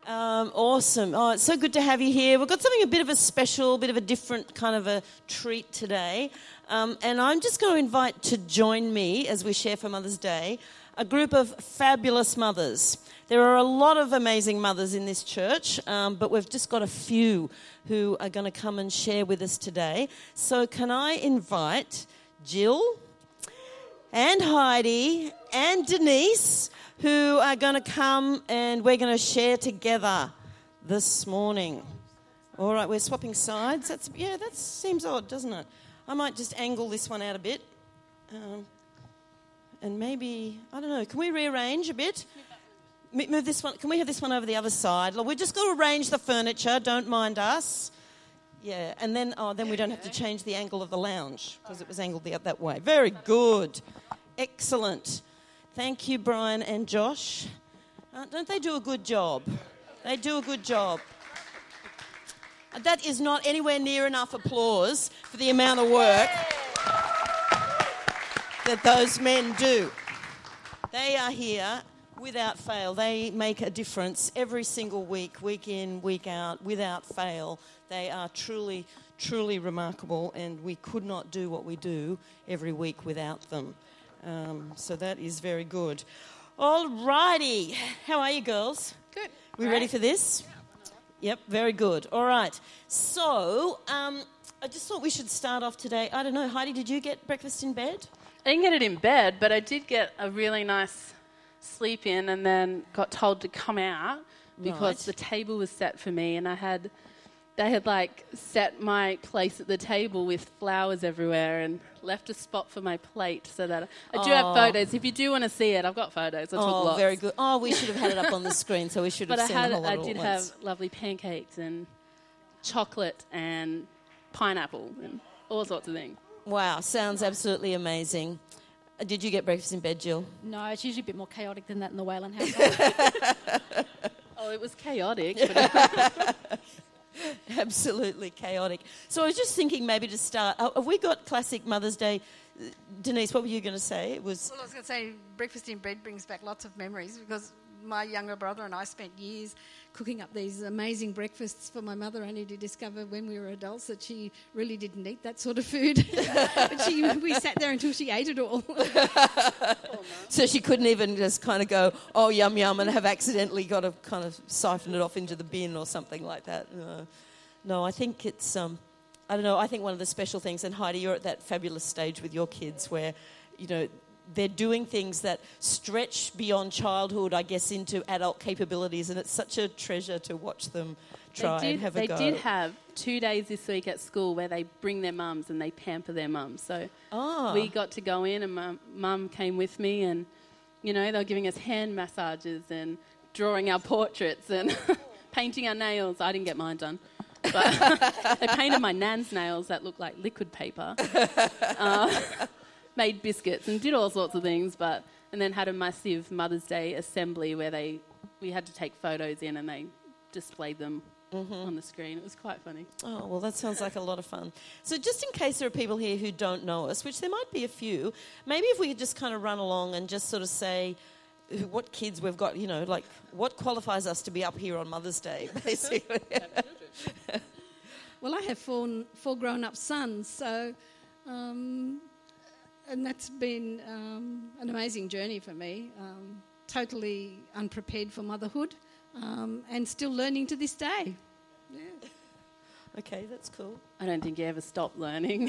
Awesome. Oh, it's so good to have you here. We've got something a bit of a special, bit of a different kind of a treat today. And I'm just going to invite to join me as we share for Mother's Day a group of fabulous mothers. There are a lot of amazing mothers in this church, but we've just got a few who are going to come and share with us today. So can I invite Jill and Heidi and Denise, who are going to come and we're going to share together this morning. All right, we're swapping sides. That seems odd, doesn't it? I might just angle this one out a bit. And maybe, I don't know, can we rearrange a bit? Move this one. Can we have this one over the other side? We've just got to arrange the furniture. Don't mind us. Yeah, and then we don't have to change the angle of the lounge because it was angled that way. Very good. Excellent. Thank you, Brian and Josh. Don't they do a good job? They do a good job. That is not anywhere near enough applause for the amount of work that those men do. They are here without fail. They make a difference every single week, week in, week out, without fail. They are truly, truly remarkable, and we could not do what we do every week without them. So that is very good. All righty. How are you, girls? Good. We ready for this? Yep, very good. All right. So I just thought we should start off today. I don't know, Heidi, did you get breakfast in bed? I didn't get it in bed, but I did get a really nice sleep in and then got told to come out because the table was set for me, and they had set my place at the table with flowers everywhere and left a spot for my plate so that I do have photos. If you do want to see it, I've got photos. I took lots. Very good. Oh, we should have had it up on the screen, so we should have seen the whole lot I did at once. have lovely pancakes and chocolate and pineapple and all sorts of things. Wow, sounds absolutely amazing. Did you get breakfast in bed, Jill? No, it's usually a bit more chaotic than that in the Whalen household. Oh, it was chaotic. But Absolutely chaotic. So I was just thinking maybe to start, have we got classic Mother's Day? Denise, what were you going to say? Well, I was going to say breakfast in bed brings back lots of memories because my younger brother and I spent years cooking up these amazing breakfasts for my mother, only to discover when we were adults that she really didn't eat that sort of food. We sat there until she ate it all. So she couldn't even just kind of go, oh, yum, yum, and have accidentally got to kind of siphon it off into the bin or something like that. No, I think it's, I don't know, I think one of the special things, and Heidi, you're at that fabulous stage with your kids where, you know, they're doing things that stretch beyond childhood, I guess, into adult capabilities, and it's such a treasure to watch them try and have a go. They did have 2 days this week at school where they bring their mums and they pamper their mums. So we got to go in, and mum came with me, and, you know, they were giving us hand massages and drawing our portraits and painting our nails. I didn't get mine done. But they painted my nan's nails that looked like liquid paper. Made biscuits and did all sorts of things, and then had a massive Mother's Day assembly where we had to take photos in and they displayed them on the screen. It was quite funny. Oh, well, that sounds like a lot of fun. So just in case there are people here who don't know us, which there might be a few, maybe if we could just kind of run along and just sort of say what kids we've got, you know, like what qualifies us to be up here on Mother's Day, basically. Well, I have four grown-up sons, so... and that's been an amazing journey for me, totally unprepared for motherhood, and still learning to this day. Yeah. Okay, that's cool. I don't think you ever stop learning.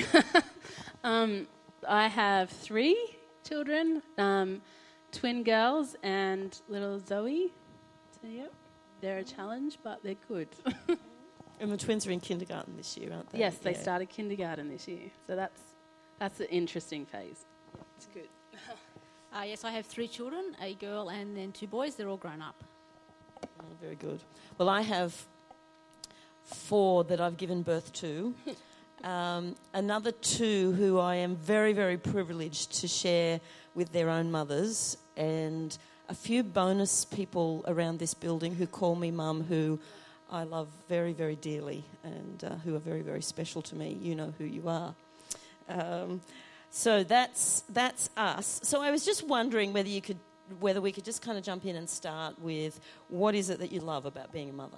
I have 3 children, twin girls and little Zoe. So, yep, they're a challenge, but they're good. And the twins are in kindergarten this year, aren't they? Yes, they started kindergarten this year, so that's an interesting phase. It's good. Yes, I have 3 children, a girl and then 2 boys. They're all grown up. Oh, very good. Well, I have 4 that I've given birth to. Another 2 who I am very, very privileged to share with their own mothers, and a few bonus people around this building who call me mum, who I love very, very dearly, and who are very, very special to me. You know who you are. So that's us. So I was just wondering whether you could whether we could just kind of jump in and start with what is it that you love about being a mother?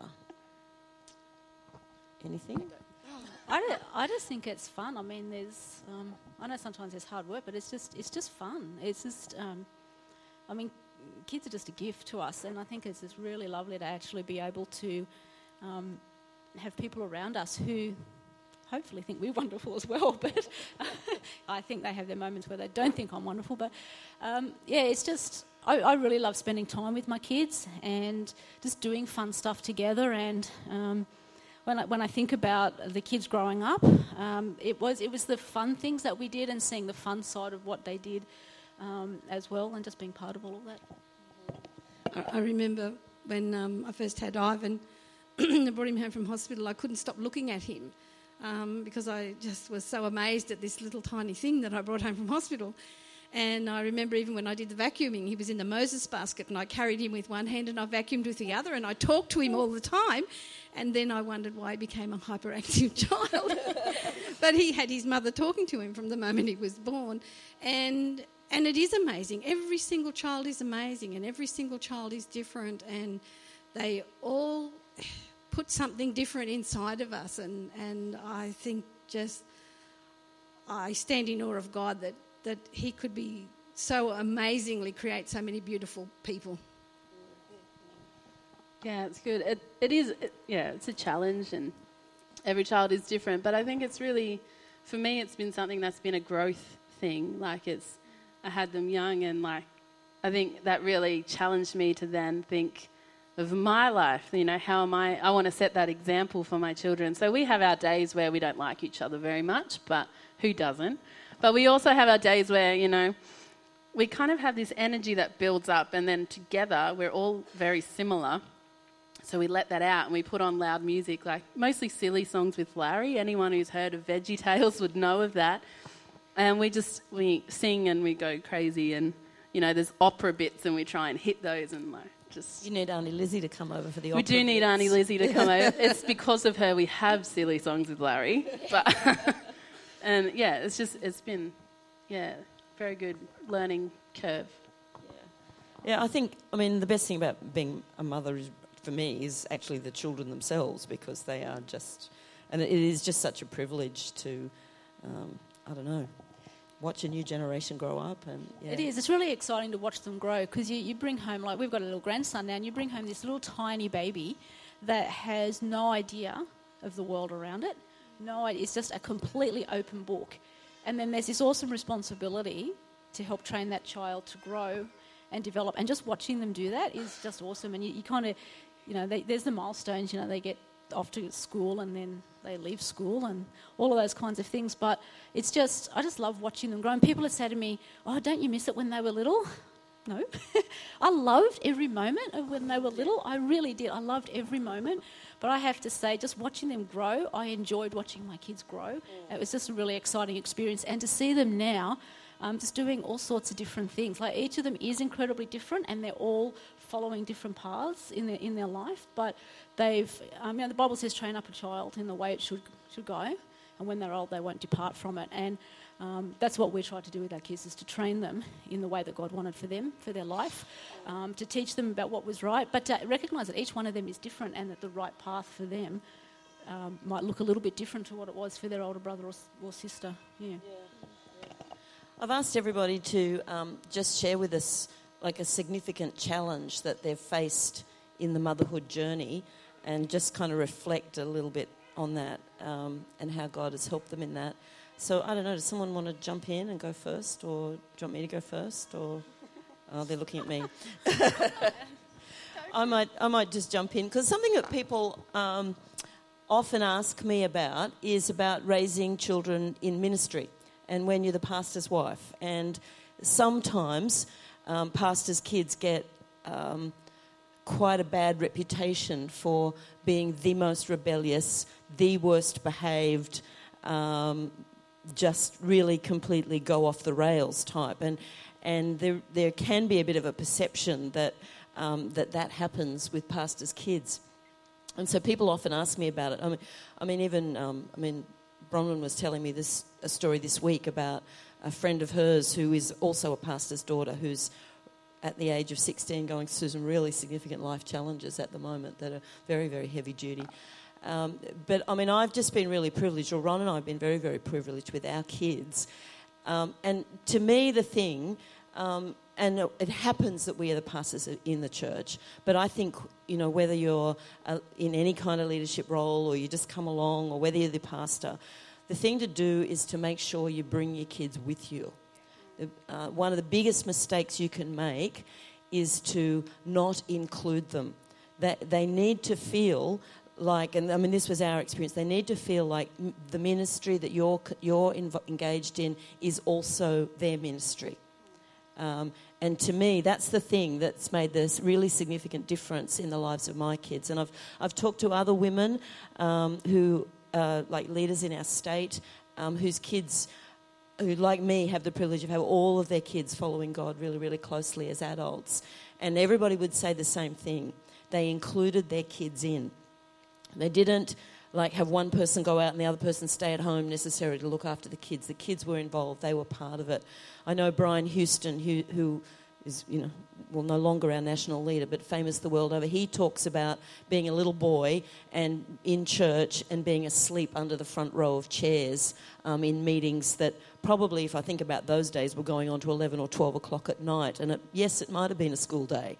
Anything? I just think it's fun. I mean, there's I know sometimes there's hard work, but it's just fun. It's just I mean, kids are just a gift to us, and I think it's just really lovely to actually be able to have people around us who hopefully think we're wonderful as well, but I think they have their moments where they don't think I'm wonderful. But it's just, I really love spending time with my kids and just doing fun stuff together. And when I think about the kids growing up, it was the fun things that we did and seeing the fun side of what they did as well, and just being part of all of that. I remember when I first had Ivan, I brought him home from hospital, I couldn't stop looking at him. Because I just was so amazed at this little tiny thing that I brought home from hospital. And I remember even when I did the vacuuming, he was in the Moses basket and I carried him with one hand and I vacuumed with the other and I talked to him all the time. And then I wondered why he became a hyperactive child. But he had his mother talking to him from the moment he was born. And it is amazing. Every single child is amazing and every single child is different, and they all put something different inside of us, and I think just I stand in awe of God that he could be so amazingly create so many beautiful people. Yeah, it's good. It's a challenge, and every child is different, but I think it's really, for me, it's been something that's been a growth thing. I had them young, and I think that really challenged me to then think of my life, how am I want to set that example for my children. So we have our days where we don't like each other very much, but who doesn't? But we also have our days where, we kind of have this energy that builds up, and then together we're all very similar. So we let that out and we put on loud music, mostly silly songs with Larry. Anyone who's heard of Veggie Tales would know of that. And we sing and we go crazy, and, there's opera bits and we try and hit those and You need Auntie Lizzie to come over for the opera. We do need Auntie Lizzie to come over. It's because of her we have silly songs with Larry. But and it's been very good learning curve. Yeah, I think the best thing about being a mother for me is actually the children themselves, because they are just, and it is just such a privilege to watch a new generation grow up. And It is. It's really exciting to watch them grow, because you bring home, we've got a little grandson now, and you bring home this little tiny baby that has no idea of the world around it. No idea. It's just a completely open book. And then there's this awesome responsibility to help train that child to grow and develop. And just watching them do that is just awesome. And you kind of, there's the milestones, they get off to school and then they leave school and all of those kinds of things. But I just love watching them grow. And people have said to me, oh, don't you miss it when they were little? No. I loved every moment of when they were little. I really did. I loved every moment. But I have to say, just watching them grow, I enjoyed watching my kids grow. It was just a really exciting experience. And to see them now just doing all sorts of different things. Each of them is incredibly different, and they're all following different paths in their life. But they've, the Bible says, train up a child in the way it should go, and when they're old, they won't depart from it. And that's what we try to do with our kids, is to train them in the way that God wanted for them, for their life, to teach them about what was right, but to recognise that each one of them is different, and that the right path for them might look a little bit different to what it was for their older brother or sister. Yeah. I've asked everybody to just share with us a significant challenge that they've faced in the motherhood journey, and just kind of reflect a little bit on that and how God has helped them in that. So I don't know, does someone want to jump in and go first, or do you want me to go first? Or they're looking at me. I might just jump in, because something that people often ask me about is about raising children in ministry, and when you're the pastor's wife. And sometimes pastors' kids get quite a bad reputation for being the most rebellious, the worst behaved, just really completely go off the rails type. And there can be a bit of a perception that that happens with pastors' kids. And so people often ask me about it. Bronwyn was telling me a story this week about a friend of hers who is also a pastor's daughter, who's at the age of 16 going through some really significant life challenges at the moment that are very, very heavy duty. But, I mean, I've just been really privileged, or Ron and I have been very, very privileged with our kids. And to me, the thing, and it happens that we are the pastors in the church, but I think, you know, whether you're in any kind of leadership role or you just come along or whether you're the pastor, the thing to do is to make sure you bring your kids with you. One of the biggest mistakes you can make is to not include them. That they need to feel like, and I mean this was our experience, they need to feel like the ministry that you're engaged in is also their ministry. And to me, that's the thing that's made this really significant difference in the lives of my kids. And I've talked to other women who are like leaders in our state, whose kids, who like me have the privilege of having all of their kids following God really, really closely as adults. And everybody would say the same thing. They included their kids in. They didn't like have one person go out and the other person stay at home necessarily to look after the kids. The kids were involved. They were part of it. I know Brian Houston, who is, you know, well, no longer our national leader, but famous the world over. He talks about being a little boy and in church and being asleep under the front row of chairs in meetings that probably, if I think about those days, were going on to 11 or 12 o'clock at night. And yes, it might have been a school day.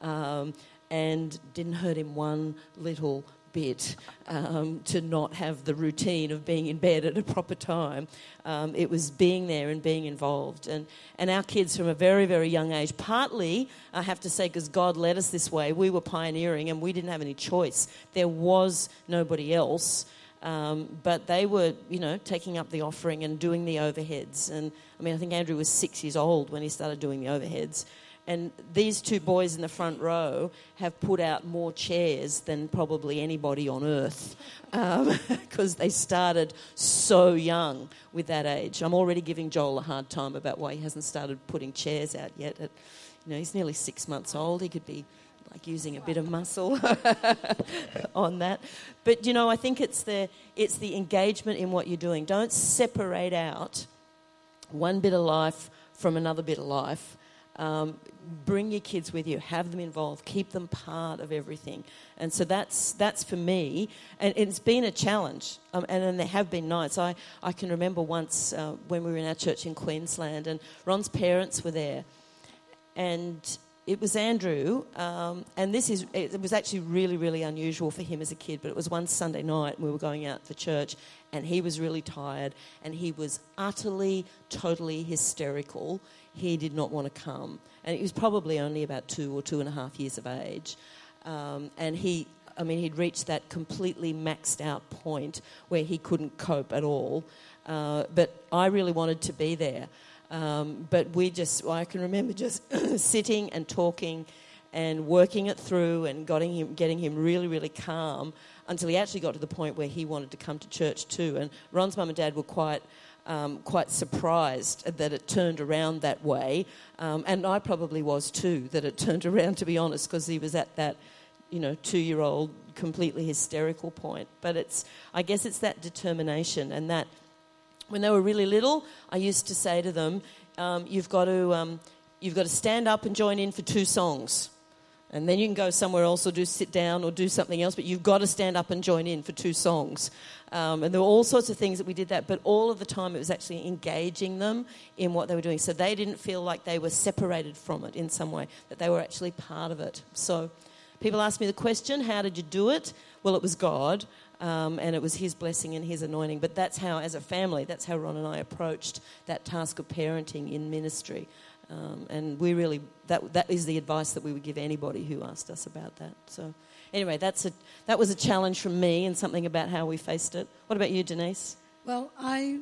And didn't hurt him one little bit to not have the routine of being in bed at a proper time. It was being there and being involved. And our kids from a very, very young age, partly, I have to say, because God led us this way, we were pioneering and we didn't have any choice. There was nobody else. But they were, you know, taking up the offering and doing the overheads. And, I mean, I think Andrew was 6 years old when he started doing the overheads. And these two boys in the front row have put out more chairs than probably anybody on earth because they started so young with that age. I'm already giving Joel a hard time about why he hasn't started putting chairs out yet. You know, he's nearly 6 months old. He could be like using a bit of muscle on that. But, you know, I think it's the engagement in what you're doing. Don't separate out one bit of life from another bit of life. Bring your kids with you, have them involved, keep them part of everything. And so that's for me, and it's been a challenge. And then there have been nights. I can remember once when we were in our church in Queensland, and Ron's parents were there, and it was Andrew, and it was actually really, really unusual for him as a kid, but it was one Sunday night and we were going out for church and he was really tired and he was utterly, totally hysterical. He did not want to come. And he was probably only about 2 or 2.5 years of age. And he'd reached that completely maxed out point where he couldn't cope at all. But I really wanted to be there. But I can remember just sitting and talking and working it through and getting him really, really calm until he actually got to the point where he wanted to come to church too. And Ron's mum and dad were quite surprised that it turned around that way. And I probably was too, that it turned around, to be honest, because he was at that, 2-year-old completely hysterical point. But I guess it's that determination, and that when they were really little, I used to say to them, you've got to stand up and join in for 2 songs. And then you can go somewhere else or sit down or do something else, but you've got to stand up and join in for 2 songs. And there were all sorts of things that we did that, but all of the time it was actually engaging them in what they were doing. So they didn't feel like they were separated from it in some way, that they were actually part of it. So people ask me the question, how did you do it? Well, it was God, and it was his blessing and his anointing. But that's how, as a family, that's how Ron and I approached that task of parenting in ministry. And we really, that is the advice that we would give anybody who asked us about that. So anyway, that was a challenge from me and something about how we faced it. What about you, Denise? Well, I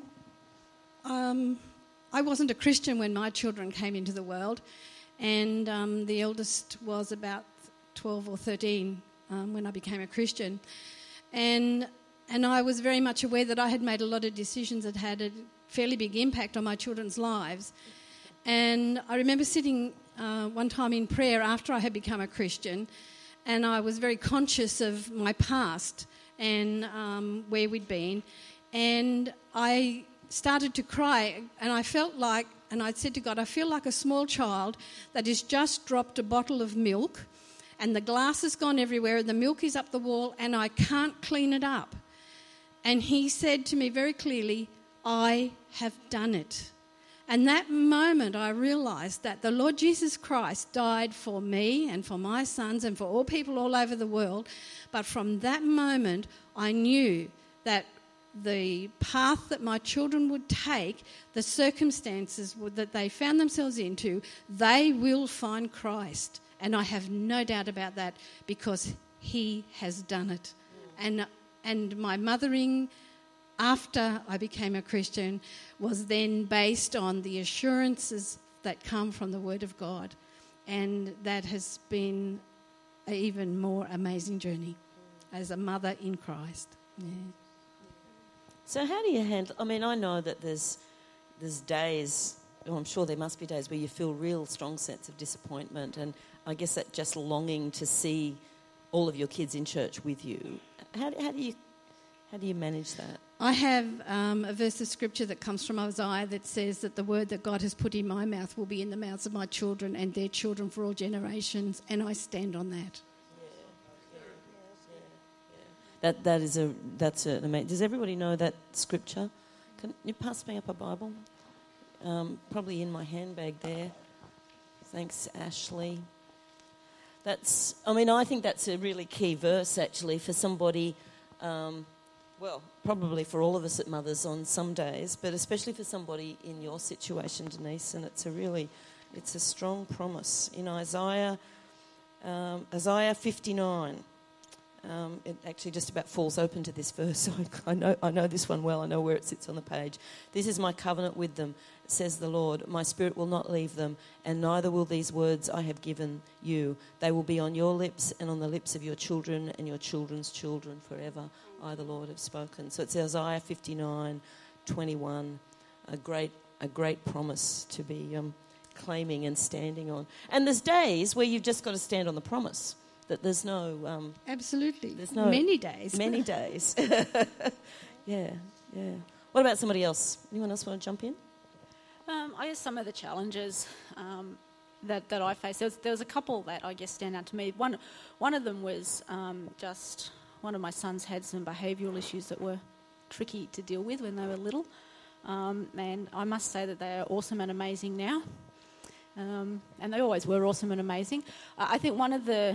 wasn't a Christian when my children came into the world, and the eldest was about 12 or 13 when I became a Christian. And I was very much aware that I had made a lot of decisions that had a fairly big impact on my children's lives. And I remember sitting one time in prayer after I had become a Christian, and I was very conscious of my past and where we'd been. And I started to cry, and I felt like and I said to God, I feel like a small child that has just dropped a bottle of milk and the glass has gone everywhere and the milk is up the wall and I can't clean it up. And he said to me very clearly, I have done it. And that moment I realised that the Lord Jesus Christ died for me and for my sons and for all people all over the world. But from that moment I knew that the path that my children would take, the circumstances that they found themselves into, they will find Christ. And I have no doubt about that because he has done it. And my mothering after I became a Christian was then based on the assurances that come from the Word of God. And that has been an even more amazing journey as a mother in Christ. Yeah. So how do you handle... I mean, I know that there's days, I'm sure there must be days where you feel real strong sense of disappointment, and I guess that just longing to see all of your kids in church with you. How do you manage that? I have a verse of scripture that comes from Isaiah that says that the word that God has put in my mouth will be in the mouths of my children and their children for all generations, and I stand on that. That's an amazing. Does everybody know that scripture? Can you pass me up a Bible? Probably in my handbag there. Thanks, Ashley. I think that's a really key verse actually for somebody. Well, probably for all of us at Mothers on some days, but especially for somebody in your situation, Denise. And it's a strong promise in Isaiah 59. It actually just about falls open to this verse. So I know this one well. I know where it sits on the page. This is my covenant with them, says the Lord. My spirit will not leave them, and neither will these words I have given you. They will be on your lips and on the lips of your children and your children's children forever. I, the Lord, have spoken. So it's Isaiah 59:21, a great promise to be claiming and standing on. And there's days where you've just got to stand on the promise. That there's no... Absolutely. There's no... Many days. Many days. Yeah. What about somebody else? Anyone else want to jump in? I guess some of the challenges that I faced, there was a couple that I guess stand out to me. One of them was just one of my sons had some behavioural issues that were tricky to deal with when they were little. And I must say that they are awesome and amazing now. And they always were awesome and amazing. I think one of the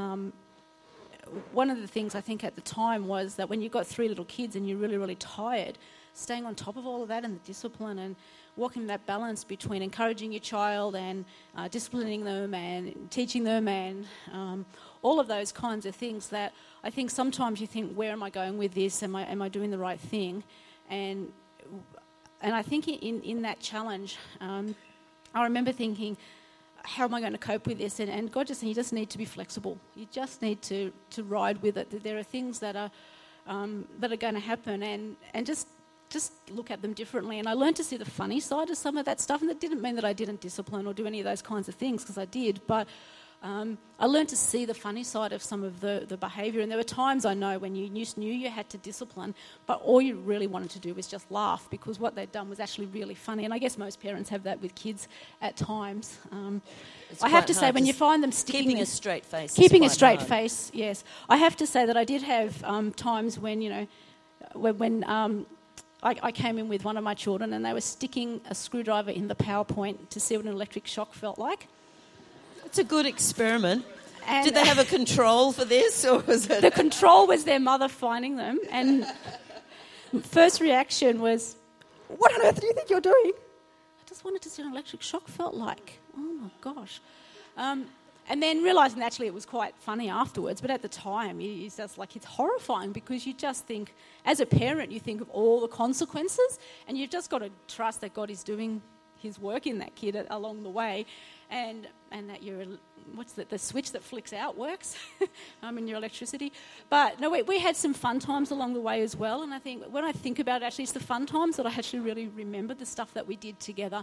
things I think at the time was that when you've got 3 little kids and you're really, really tired, staying on top of all of that and the discipline and walking that balance between encouraging your child and disciplining them and teaching them and all of those kinds of things that I think sometimes you think, where am I going with this? Am I doing the right thing? And I think in that challenge... I remember thinking, how am I going to cope with this? And God just said, you just need to be flexible. You just need to ride with it. There are things that are going to happen, and just look at them differently. And I learned to see the funny side of some of that stuff, and that didn't mean that I didn't discipline or do any of those kinds of things, because I did. But I learned to see the funny side of some of the behaviour. And there were times, I know, when you just knew you had to discipline, but all you really wanted to do was just laugh, because what they'd done was actually really funny. And I guess most parents have that with kids at times. I have to say, when you find them sticking... Keeping a straight face. Keeping a straight face, yes. I have to say that I did have times when, when I came in with one of my children and they were sticking a screwdriver in the power point to see what an electric shock felt like. It's a good experiment. And did they have a control for this, or was it... The control was their mother finding them, and first reaction was, what on earth do you think you're doing? I just wanted to see what an electric shock felt like. Oh my gosh. And then realising actually it was quite funny afterwards, but at the time it's just like, it's horrifying, because you just think, as a parent, you think of all the consequences, and you've just got to trust that God is doing his work in that kid along the way, and that the switch that flicks out works in your electricity. But no, we had some fun times along the way as well, and I think when I think about it, actually it's the fun times that I actually really remember, the stuff that we did together.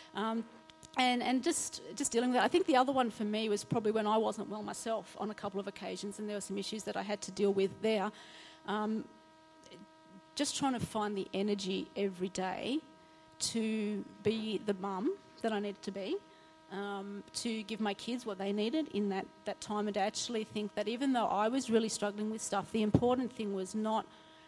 And just dealing with that. I think the other one for me was probably when I wasn't well myself on a couple of occasions, and there were some issues that I had to deal with there. Just trying to find the energy every day to be the mum that I needed to be, to give my kids what they needed in that time, and to actually think that even though I was really struggling with stuff, the important thing was not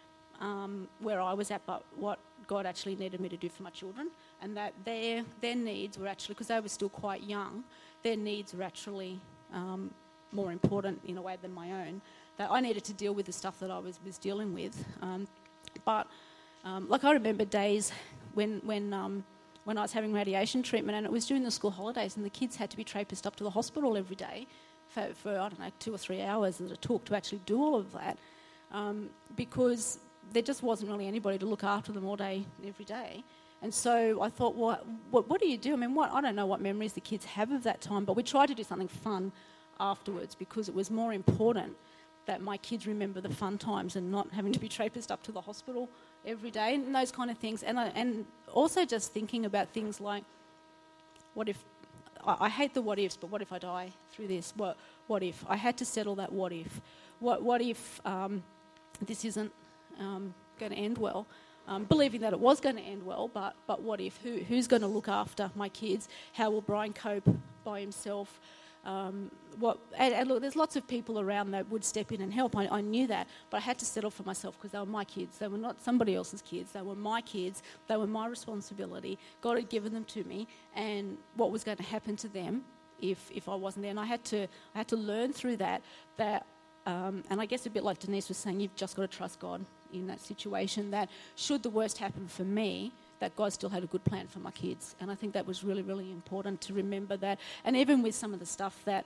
where I was at, but what God actually needed me to do for my children, and that their needs were actually, because they were still quite young, their needs were actually more important in a way than my own. That I needed to deal with the stuff that I was dealing with. But I remember days when I was having radiation treatment, and it was during the school holidays, and the kids had to be traipsed up to the hospital every day for I don't know, 2 or 3 hours that it took to actually do all of that, because there just wasn't really anybody to look after them all day, every day. And so I thought, what do you do? I mean, I don't know what memories the kids have of that time, but we tried to do something fun afterwards, because it was more important that my kids remember the fun times and not having to be traipsed up to the hospital every day and those kind of things. And also just thinking about things like, what if, I hate the what ifs, but what if I die through this? What if I had to settle that what if? What if this isn't going to end well? Believing that it was going to end well, but what if? Who's going to look after my kids? How will Brian cope by himself? And look, there's lots of people around that would step in and help. I knew that, but I had to settle for myself because they were my kids. They were not somebody else's kids. They were my kids. They were my responsibility. God had given them to me, and what was going to happen to them if I wasn't there? And I had to learn through that. And I guess a bit like Denise was saying, you've just got to trust God in that situation. That should the worst happen for me, that God still had a good plan for my kids. And I think that was really, really important to remember that. And even with some of the stuff that,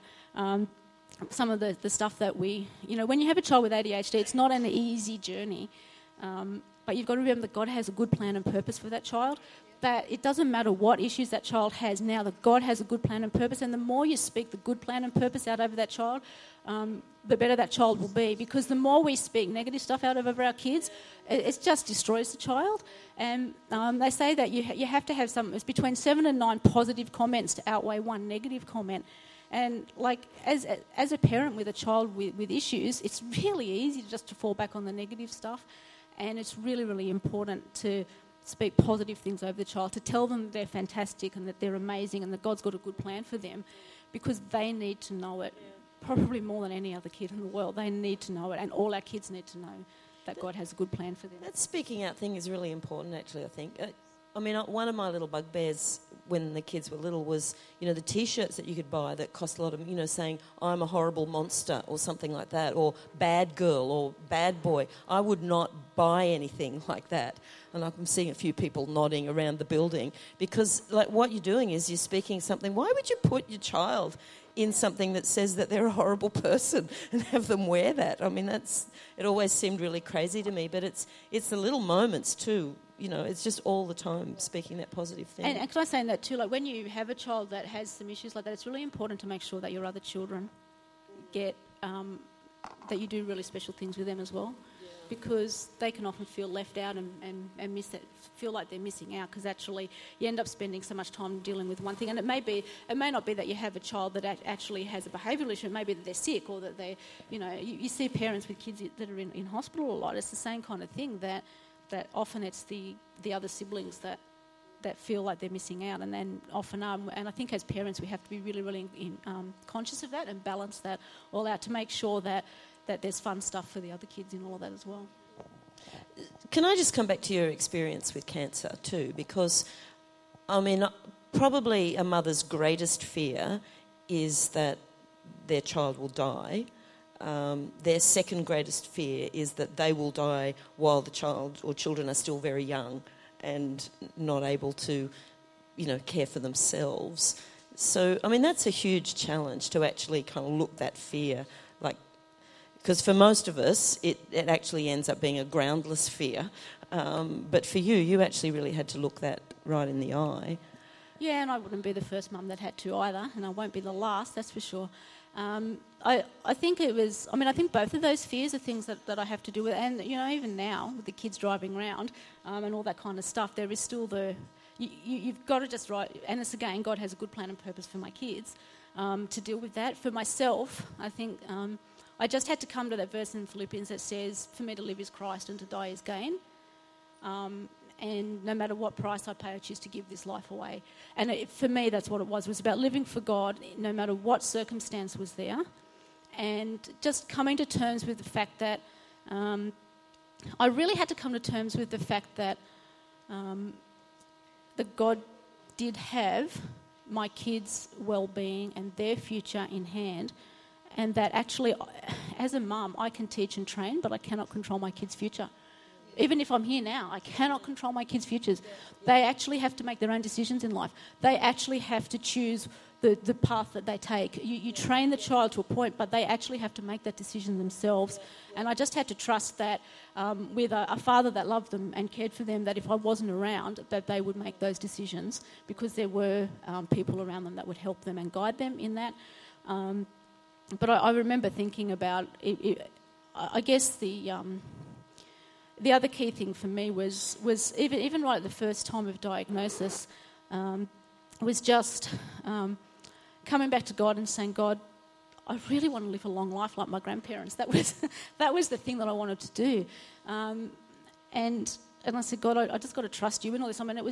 the stuff that we, when you have a child with ADHD, it's not an easy journey. But you've got to remember that God has a good plan and purpose for that child. That it doesn't matter what issues that child has now, that God has a good plan and purpose. And the more you speak the good plan and purpose out over that child, the better that child will be. Because the more we speak negative stuff out over our kids, it just destroys the child. And they say that you have to have it's between 7 and 9 positive comments to outweigh 1 negative comment. And as a parent with a child with issues, it's really easy just to fall back on the negative stuff. And it's really, really important to speak positive things over the child, to tell them they're fantastic and that they're amazing and that God's got a good plan for them, because they need to know it, probably more than any other kid in the world. They need to know it, and all our kids need to know that God has a good plan for them. That speaking out thing is really important, actually, I think. One of my little bugbears when the kids were little was, the T-shirts that you could buy that cost a lot of, saying, I'm a horrible monster or something like that, or bad girl or bad boy. I would not buy anything like that. And I'm seeing a few people nodding around the building because, what you're doing is you're speaking something. Why would you put your child in something that says that they're a horrible person and have them wear that? I mean, it always seemed really crazy to me, but it's the little moments too. It's just all the time speaking that positive thing. And can I say that too? When you have a child that has some issues like that, it's really important to make sure that your other children get that you do really special things with them as well, because they can often feel left out and miss it, feel like they're missing out, because actually you end up spending so much time dealing with one thing. And it may not be that you have a child that actually has a behavioural issue. It may be that they're sick, or that they, you see parents with kids that are in hospital a lot. It's the same kind of thing, that often it's the other siblings that feel like they're missing out, and then often are. And I think as parents we have to be really, really conscious of that and balance that all out to make sure that there's fun stuff for the other kids in all of that as well. Can I just come back to your experience with cancer too? Because, probably a mother's greatest fear is that their child will die. Their second greatest fear is that they will die while the child or children are still very young and not able to, care for themselves. So, that's a huge challenge to actually kind of look that fear, because for most of us, it actually ends up being a groundless fear. But for you actually really had to look that right in the eye. Yeah, and I wouldn't be the first mum that had to either, and I won't be the last, that's for sure. I think it was, I think both of those fears are things that I have to do with, and, even now, with the kids driving around and all that kind of stuff, there is still you've got to just and it's again, God has a good plan and purpose for my kids to deal with that. For myself, I think I just had to come to that verse in Philippians that says, for me to live is Christ and to die is gain. and no matter what price I pay, I choose to give this life away. And for me, that's what it was about living for God, no matter what circumstance was there, and just coming to terms with the fact that I really had to come to terms with the fact that that God did have my kids' well-being and their future in hand, and that actually, as a mum, I can teach and train, but I cannot control my kids' future. Even if I'm here now, I cannot control my kids' futures. They actually have to make their own decisions in life. They actually have to choose the path that they take. You train the child to a point, but they actually have to make that decision themselves. And I just had to trust that with a father that loved them and cared for them, that if I wasn't around, that they would make those decisions, because there were people around them that would help them and guide them in that. But I remember thinking about it. I guess the other key thing for me was even right at the first time of diagnosis, was just coming back to God and saying, God, I really want to live a long life like my grandparents. That was the thing that I wanted to do. And I said, God, I just got to trust you and all this. I mean,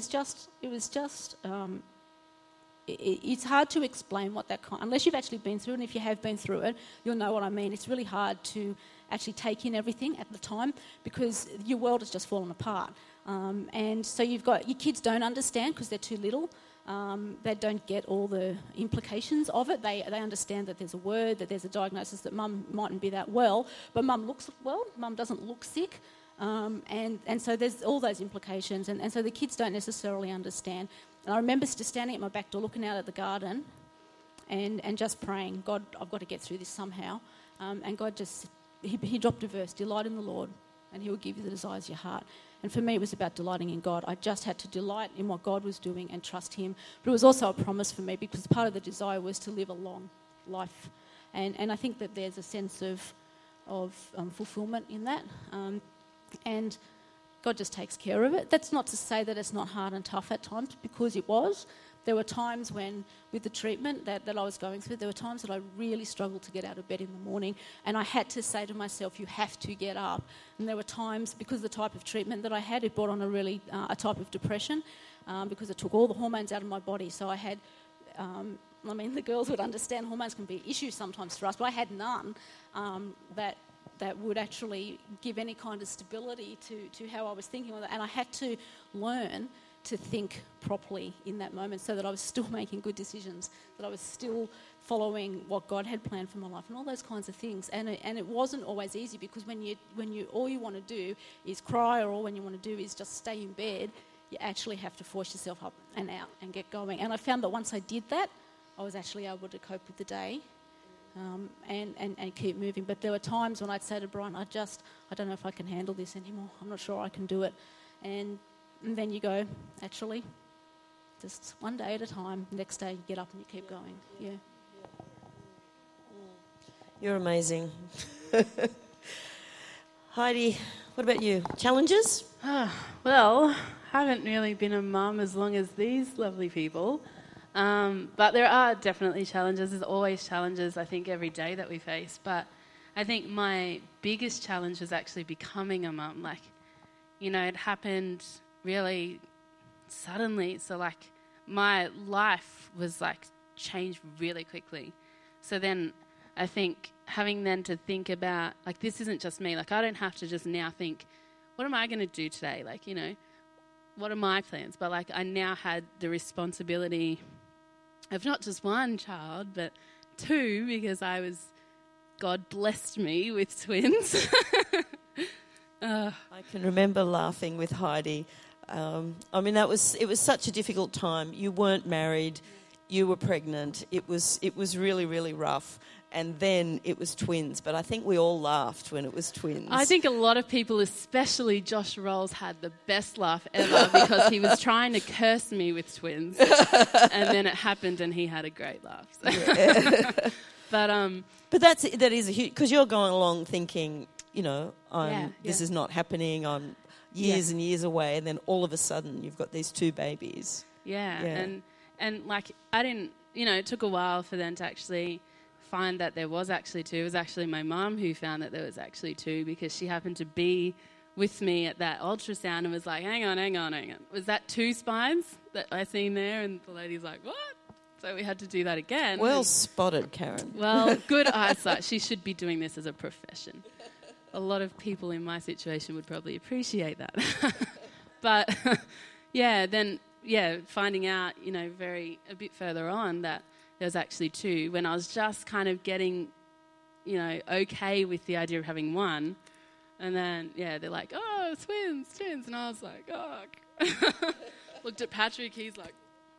it's hard to explain what that unless you've actually been through it. And if you have been through it, you'll know what I mean. It's really hard to actually take in everything at the time, because your world has just fallen apart. And so your kids don't understand because they're too little. They don't get all the implications of it. They understand that there's a word, that there's a diagnosis, that mum mightn't be that well, but mum looks well, mum doesn't look sick. And so there's all those implications. And so the kids don't necessarily understand. And I remember just standing at my back door looking out at the garden and just praying, God, I've got to get through this somehow. And God just, he dropped a verse, delight in the Lord, and he will give you the desires of your heart. And for me, it was about delighting in God. I just had to delight in what God was doing and trust him. But it was also a promise for me, because part of the desire was to live a long life. And I think that there's a sense of fulfillment in that. And God just takes care of it. That's not to say that it's not hard and tough at times, because it was. There were times when, with the treatment that I was going through, there were times that I really struggled to get out of bed in the morning, and I had to say to myself, you have to get up. And there were times, because of the type of treatment that I had, it brought on a type of depression, because it took all the hormones out of my body. So I had, the girls would understand hormones can be an issue sometimes for us, but I had none that would actually give any kind of stability to how I was thinking. And I had to learn to think properly in that moment, so that I was still making good decisions, that I was still following what God had planned for my life, and all those kinds of things. And it wasn't always easy, because when you all you want to do is cry, or all when you want to do is just stay in bed, you actually have to force yourself up and out and get going. And I found that once I did that, I was actually able to cope with the day and keep moving. But there were times when I'd say to Brian, I don't know if I can handle this anymore. I'm not sure I can do it. And then you go, actually, just one day at a time. Next day you get up and you keep going. Yeah. You're amazing. Heidi, what about you? Challenges? Well, I haven't really been a mum as long as these lovely people. But there are definitely challenges. There's always challenges, I think, every day that we face. But I think my biggest challenge was actually becoming a mum. It happened really suddenly. So, my life was, changed really quickly. So then I think having then to think about, this isn't just me. I don't have to just now think, what am I going to do today? What are my plans? But, I now had the responsibility of not just one child, but two, because God blessed me with twins. I can remember laughing with Heidi. It was such a difficult time. You weren't married, you were pregnant. It was really, really rough. And then it was twins. But I think we all laughed when it was twins. I think a lot of people, especially Josh Rolls, had the best laugh ever, because he was trying to curse me with twins. And then it happened and he had a great laugh. So. Yeah. But that is a huge, because you're going along thinking, this is not happening. I'm years and years away, and then all of a sudden you've got these two babies. Yeah. And I didn't, it took a while for them to actually find that there was actually two. It was actually my mum who found that there was actually two, because she happened to be with me at that ultrasound and was like, hang on. Was that 2 spines that I seen there? And the lady's like, what? So we had to do that again. Well spotted, Karen. Well, good eyesight. She should be doing this as a profession. A lot of people in my situation would probably appreciate that. But, finding out, a bit further on that there was actually 2, when I was just kind of getting, okay with the idea of having 1. And then, they're like, oh, twins. And I was like, oh. Looked at Patrick, he's like,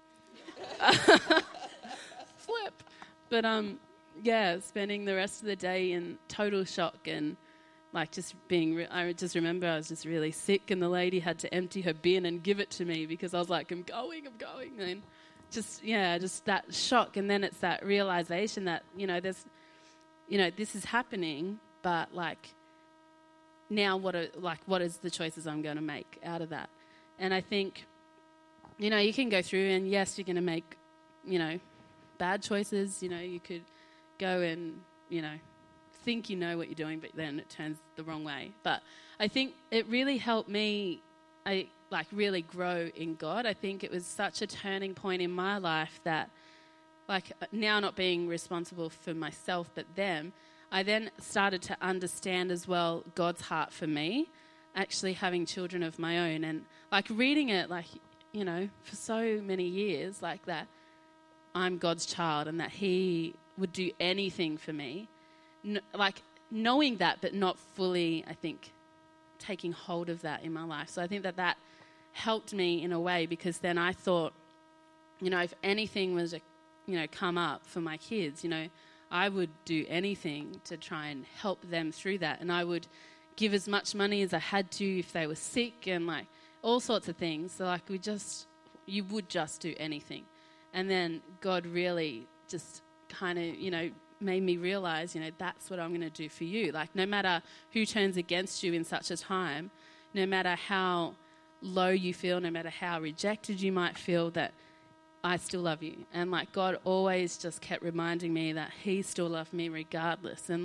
flip. But, spending the rest of the day in total shock and, just being, I just remember I was just really sick and the lady had to empty her bin and give it to me because I was like, I'm going. And just that shock. And then it's that realization that, there's, this is happening, but, now what is the choices I'm going to make out of that? And I think, you can go through and yes, you're going to make, bad choices. You could go and, think you know what you're doing, but then it turns the wrong way. But I think it really helped me, really grow in God. I think it was such a turning point in my life that, now not being responsible for myself but them, I then started to understand as well God's heart for me, actually having children of my own. And reading it, for so many years, that I'm God's child and that he would do anything for me. Knowing that, but not fully, I think, taking hold of that in my life. So I think that helped me in a way because then I thought, if anything was, come up for my kids, I would do anything to try and help them through that. And I would give as much money as I had to if they were sick and all sorts of things. So you would just do anything. And then God really just kind of, made me realize, that's what I'm going to do for you. No matter who turns against you in such a time, no matter how low you feel, no matter how rejected you might feel, that I still love you. And God always just kept reminding me that he still loved me regardless. And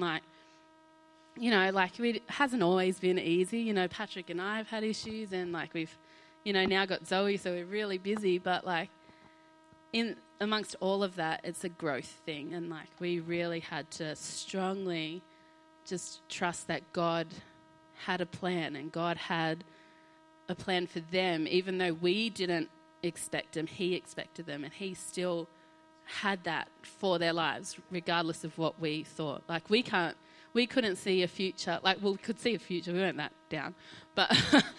it hasn't always been easy. Patrick and I have had issues and we've, now got Zoe, so we're really busy. But in amongst all of that, it's a growth thing. And we really had to strongly just trust that God had a plan and God had a plan for them, even though we didn't expect them, he expected them, and he still had that for their lives regardless of what we thought. We couldn't see a future, we could see a future, we weren't that down, but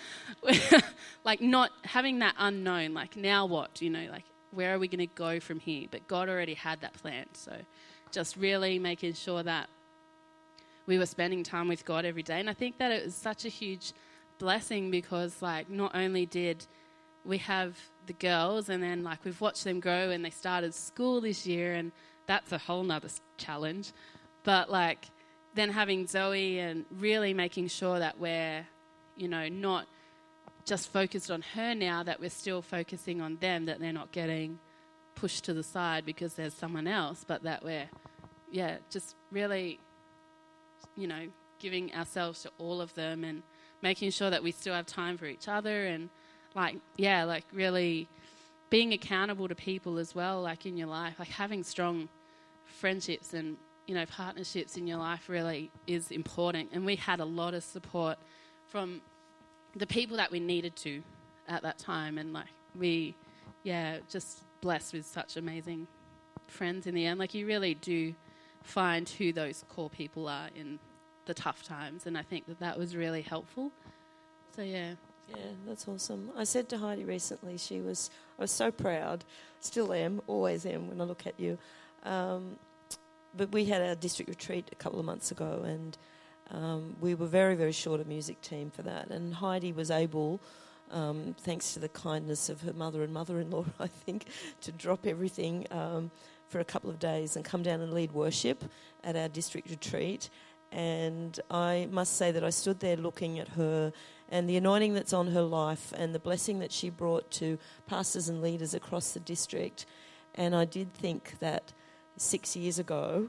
not having that unknown, now what, where are we going to go from here? But God already had that plan. So just really making sure that we were spending time with God every day. And I think that it was such a huge blessing because not only did we have the girls and then we've watched them grow and they started school this year and that's a whole nother challenge. But then having Zoe and really making sure that we're, not just focused on her now, that we're still focusing on them, that they're not getting pushed to the side because there's someone else, but that we're, just really, giving ourselves to all of them and making sure that we still have time for each other and really being accountable to people as well, in your life, having strong friendships and, partnerships in your life really is important. And we had a lot of support from the people that we needed to at that time. And just blessed with such amazing friends in the end. You really do find who those core people are in the tough times. And I think that was really helpful. So, yeah. Yeah, that's awesome. I said to Heidi recently, I was so proud, still am, always am when I look at you. But we had our district retreat a couple of months ago and we were very, very short a music team for that. And Heidi was able, thanks to the kindness of her mother and mother-in-law, I think, to drop everything for a couple of days and come down and lead worship at our district retreat. And I must say that I stood there looking at her and the anointing that's on her life and the blessing that she brought to pastors and leaders across the district. And I did think that 6 years ago,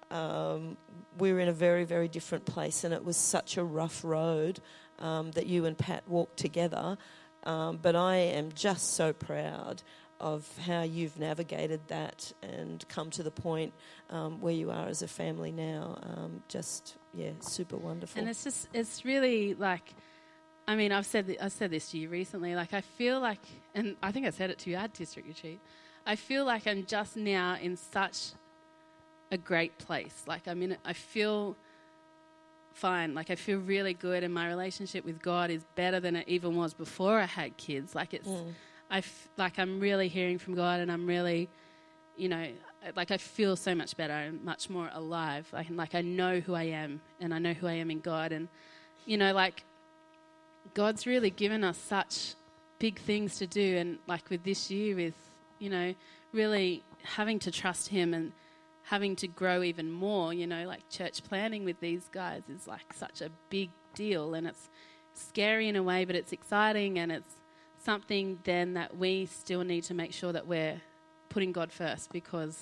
we were in a very, very different place, and it was such a rough road that you and Pat walked together. But I am just so proud of how you've navigated that and come to the point where you are as a family now. Super wonderful. And it's really like, I mean, I said this to you recently. Like, I feel like, and I think I said it to you at District Retreat, I feel like I'm just now in such a great place. Like, I feel fine. Like, I feel really good, and my relationship with God is better than it even was before I had kids. Like, I'm really hearing from God, and I'm really, I feel so much better and much more alive. Like I know who I am, and I know who I am in God. And, God's really given us such big things to do. And like with this year, with, really having to trust Him and having to grow even more, like church planning with these guys is like such a big deal. And it's scary in a way, but it's exciting, and it's something then that we still need to make sure that we're putting God first, because,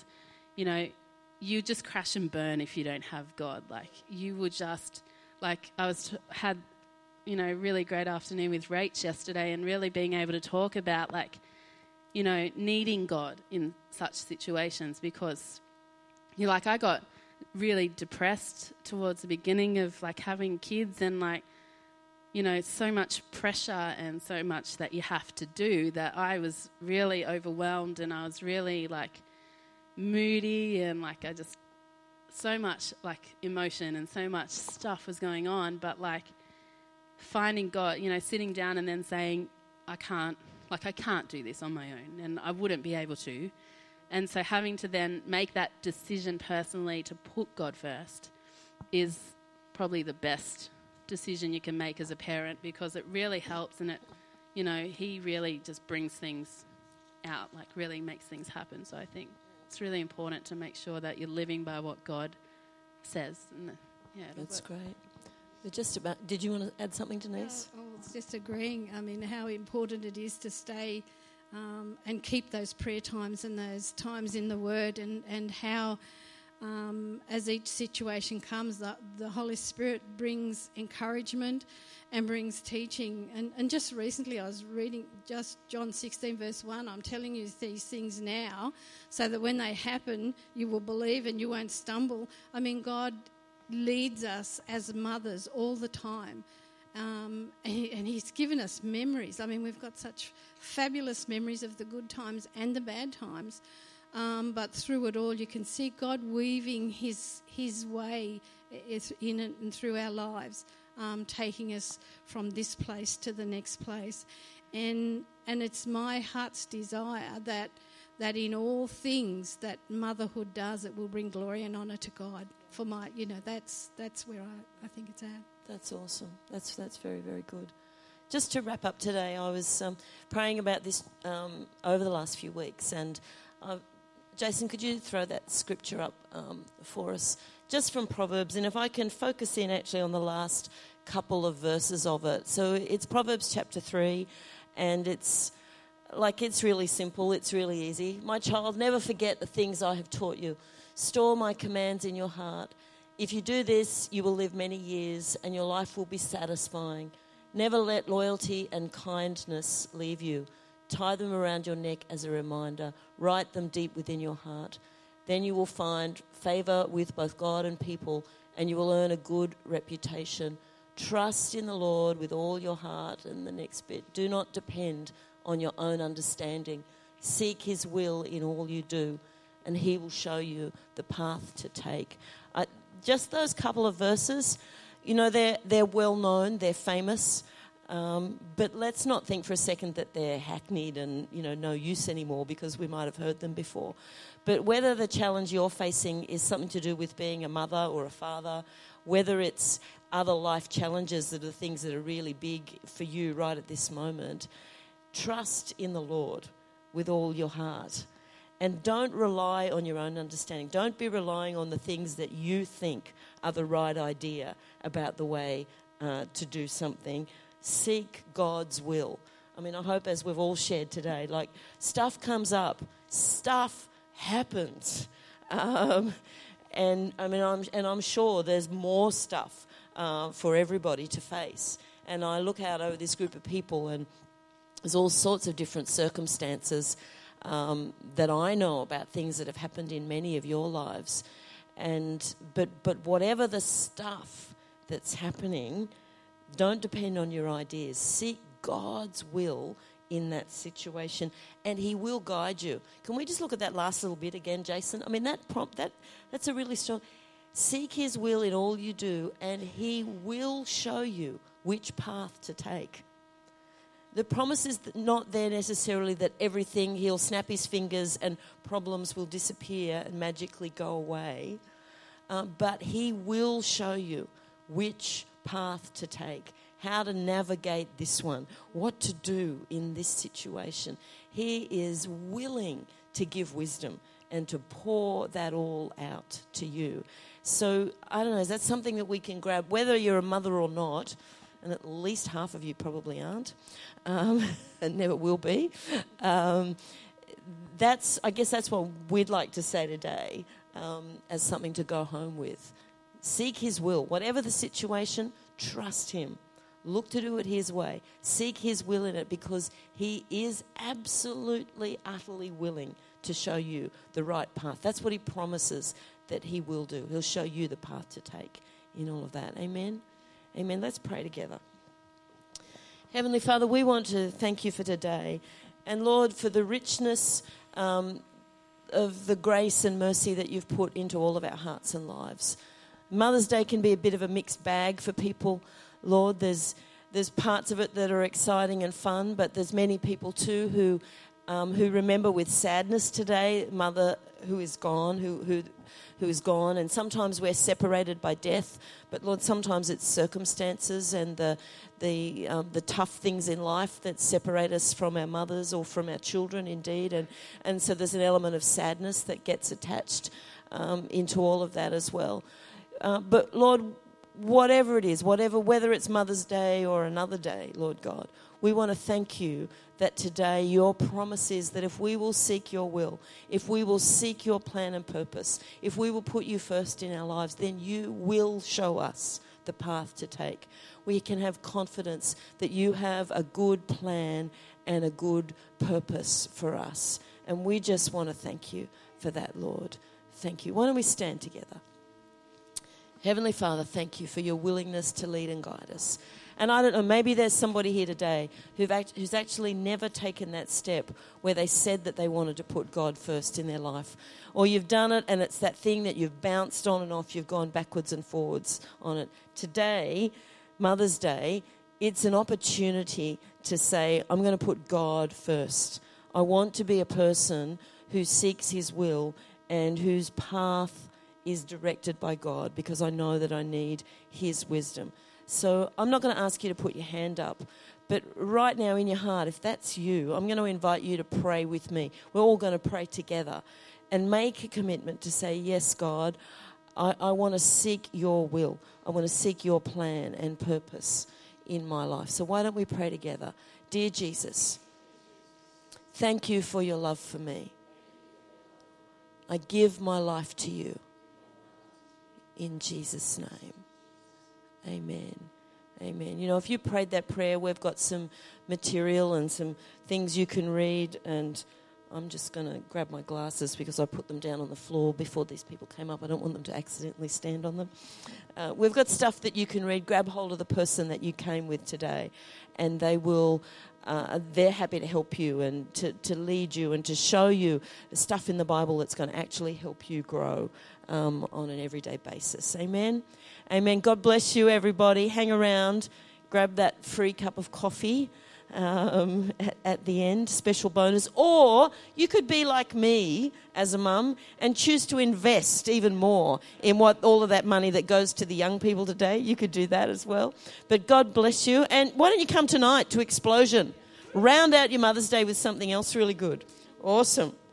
you just crash and burn if you don't have God. Like, you would just, like, had really great afternoon with Rach yesterday, and really being able to talk about, like, needing God in such situations, because I got really depressed towards the beginning of like having kids, and like, so much pressure and so much that you have to do, that I was really overwhelmed, and I was really like moody, and like so much like emotion and so much stuff was going on. But like finding God, sitting down and then saying, I can't do this on my own, and I wouldn't be able to. And so having to then make that decision personally to put God first is probably the best decision you can make as a parent, because it really helps, and it, He really just brings things out, like really makes things happen. So I think it's really important to make sure that you're living by what God says. And that's great. Did you want to add something, Denise? It's just agreeing. I mean, how important it is to stay and keep those prayer times and those times in the Word, and how as each situation comes, the Holy Spirit brings encouragement and brings teaching. And just recently I was reading just John 16 verse 1. I'm telling you these things now so that when they happen you will believe and you won't stumble. I mean, God leads us as mothers all the time. And He's given us memories. I mean, we've got such fabulous memories of the good times and the bad times. But through it all, you can see God weaving His way in and through our lives, taking us from this place to the next place. And it's my heart's desire that in all things that motherhood does, it will bring glory and honour to God. For my, that's where I think it's at. That's awesome. That's very, very good. Just to wrap up today, I was praying about this over the last few weeks, and Jason, could you throw that scripture up for us, just from Proverbs, and if I can focus in actually on the last couple of verses of it. So it's Proverbs chapter 3, and it's really simple, it's really easy. My child, never forget the things I have taught you. Store my commands in your heart. If you do this, you will live many years, and your life will be satisfying. Never let loyalty and kindness leave you. Tie them around your neck as a reminder. Write them deep within your heart. Then you will find favour with both God and people, and you will earn a good reputation. Trust in the Lord with all your heart. And the next bit, do not depend on your own understanding. Seek His will in all you do, and He will show you the path to take. Just those couple of verses, they're well known, they're famous. But let's not think for a second that they're hackneyed and, no use anymore, because we might have heard them before. But whether the challenge you're facing is something to do with being a mother or a father, whether it's other life challenges that are things that are really big for you right at this moment, trust in the Lord with all your heart. And don't rely on your own understanding. Don't be relying on the things that you think are the right idea about the way to do something. Seek God's will. I mean, I hope as we've all shared today, stuff comes up, stuff happens. And I'm sure there's more stuff for everybody to face. And I look out over this group of people, and there's all sorts of different circumstances that I know about, things that have happened in many of your lives. But whatever the stuff that's happening, don't depend on your ideas. Seek God's will in that situation, and He will guide you. Can we just look at that last little bit again, Jason? I mean, that's a really strong. Seek His will in all you do, and He will show you which path to take. The promise is not there necessarily that everything, He'll snap His fingers and problems will disappear and magically go away. But He will show you which path to take, how to navigate this one, what to do in this situation. He is willing to give wisdom and to pour that all out to you. So, I don't know, is that something that we can grab, whether you're a mother or not? And at least half of you probably aren't, and never will be. I guess that's what we'd like to say today, as something to go home with. Seek His will. Whatever the situation, trust Him. Look to do it His way. Seek His will in it, because He is absolutely, utterly willing to show you the right path. That's what He promises that He will do. He'll show you the path to take in all of that. Amen? Amen. Let's pray together. Heavenly Father, we want to thank You for today. And Lord, for the richness of the grace and mercy that You've put into all of our hearts and lives. Mother's Day can be a bit of a mixed bag for people. Lord, there's parts of it that are exciting and fun, but there's many people too who remember with sadness today, mother who is gone, who is gone, and sometimes we're separated by death, but Lord, sometimes it's circumstances and the tough things in life that separate us from our mothers or from our children, indeed, and so there's an element of sadness that gets attached into all of that as well. But Lord, whatever it is, whether it's Mother's Day or another day, Lord God, we want to thank You that today Your promise is that if we will seek Your will, if we will seek Your plan and purpose, if we will put You first in our lives, then You will show us the path to take. We can have confidence that You have a good plan and a good purpose for us. And we just want to thank You for that, Lord. Thank You. Why don't we stand together? Heavenly Father, thank You for Your willingness to lead and guide us. And I don't know, maybe there's somebody here today who's actually never taken that step where they said that they wanted to put God first in their life. Or you've done it and it's that thing that you've bounced on and off, you've gone backwards and forwards on it. Today, Mother's Day, it's an opportunity to say, I'm going to put God first. I want to be a person who seeks His will and whose path is directed by God, because I know that I need His wisdom. So I'm not going to ask you to put your hand up, but right now in your heart, if that's you, I'm going to invite you to pray with me. We're all going to pray together and make a commitment to say, yes, God, I want to seek Your will. I want to seek Your plan and purpose in my life. So why don't we pray together? Dear Jesus, thank You for Your love for me. I give my life to You. In Jesus' name. Amen. Amen. You know, if you prayed that prayer, we've got some material and some things you can read, and I'm just going to grab my glasses because I put them down on the floor before these people came up. I don't want them to accidentally stand on them. We've got stuff that you can read. Grab hold of the person that you came with today, and they will... they're happy to help you and to lead you and to show you the stuff in the Bible that's going to actually help you grow on an everyday basis. Amen? Amen. God bless you, everybody. Hang around. Grab that free cup of coffee at the end, special bonus. Or you could be like me as a mum and choose to invest even more in what all of that money that goes to the young people today. You could do that as well. But God bless you. And why don't you come tonight to Explosion? Round out your Mother's Day with something else really good. Awesome.